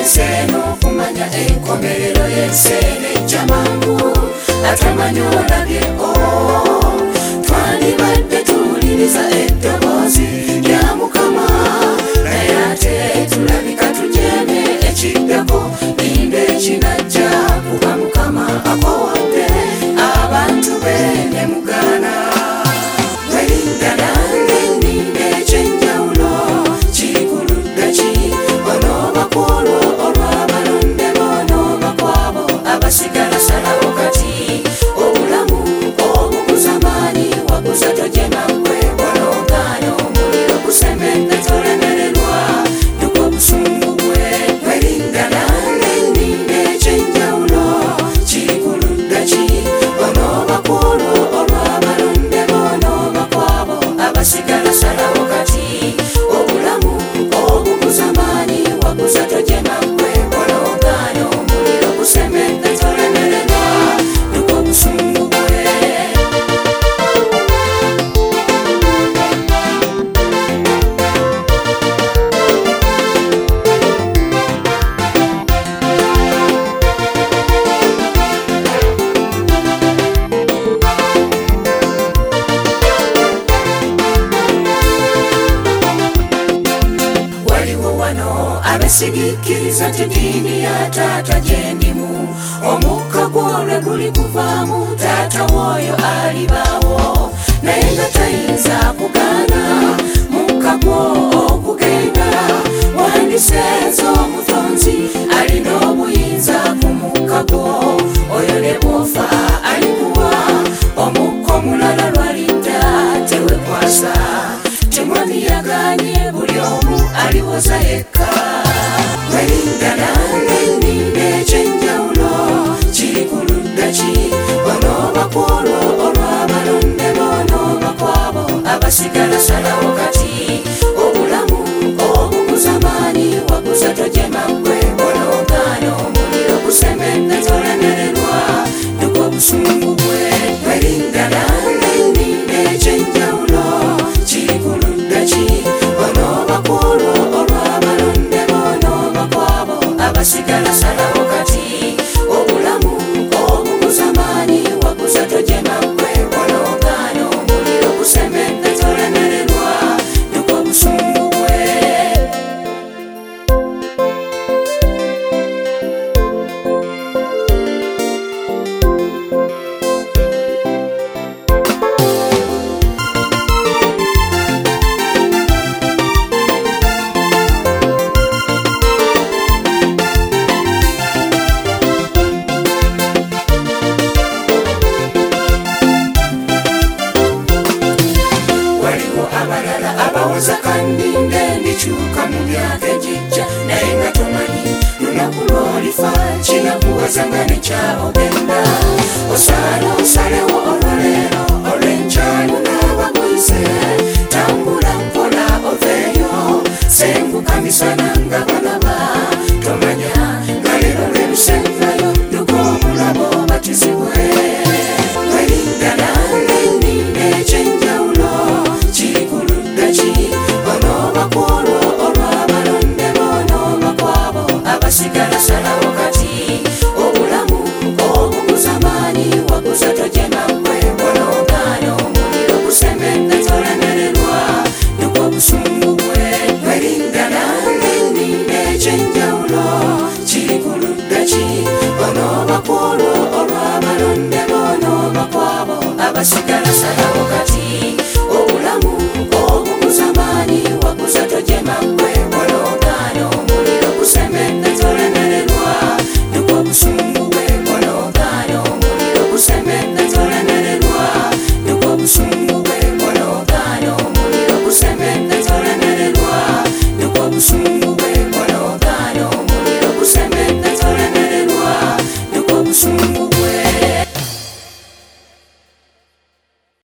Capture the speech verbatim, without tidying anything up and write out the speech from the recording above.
seno kumanya enkomerero y'ensene jamangu atamanyi olabye o twandibadde tuwuliriza eddoboozi lya Mukama naye ate tulabika tujeeme ekiddako linda ekinajja kuba Mukama akowodde abantu be ne mugaana welinda nange nninda ekyenjawulo kiri ku ludda ki onooba kwolwo olw'abalonde boonooba kwabo abasigala salawo kati obulamu obuguza maanyi waguza tojema gwe bolongaano omuliro gusemedde tolemererwa duka obusungu bwe welinda nange nninda ekyenjawulo kiri ku ludda ki onooba kwolwo olw'abalonde boonooba kwabo abasigala salawo kati obulamu obuguza maanyi waguza tojema gwe bolongaano omuliro gusemedde tolemererwa duka obusungu bwe waliwo wano abesigikiriza teddiini ya taata gyendimu omukka gwolwe guli kuvaamu taata w'oyo alibaawo naye nga tayinza kugaana mukka gwo okugenda wandisenza omutonzi alina obuyinza ku mukka gwo oyo ne bw'ofa alikuwa omukka omulala lwalidda tewekwasa temwami yagaanye buli omu aliwoza yekka welinda nange nninda ekyenjawulo kiri ku ludda ki onooba kwolwo olw'abalonde boonooba kwabo abasigala salawo kati obulamu obuguza maanyi waguza tojema gwe bolongaano omuliro gusemedde tolemererwa duka obusungu bwe welinda nange nninda ekyenjawulo kiri ku ludda ki onooba kwolwo olw'abalonde boonooba kwabo abasigala salawo kati obulamu obuguza maanyi waguza tojema gwe bolongaano omuliro gusemedde tolemererwa duka obusungu bwe waliwo abalala abawoza kandinde ndikyuka mu myaka egijja naye nga tomanyi lunaku lw'olifa kinakuwaza nga nekyabogenda osaana osalewo olwaleero olw'enkyalo n'abagwize tambula mpola oveeyo senguka misana nga balaba tomanya nga leero lwebisengayo duka omulabo batizibwe welinda nange nninda ekyenjawulo kiri ku ludda ki onooba kwolwo olw'abalonde boonooba kwabo abasigala salawo kati obulamu obuguza maanyi waguza tojema gwe bolongaano omuliro gusemedde tolemererwa duka obusungu bwe welinda nange nninda ekyenjawulo kiri ku ludda ki onooba kwolwo olw'abalonde boonooba kwabo abasigala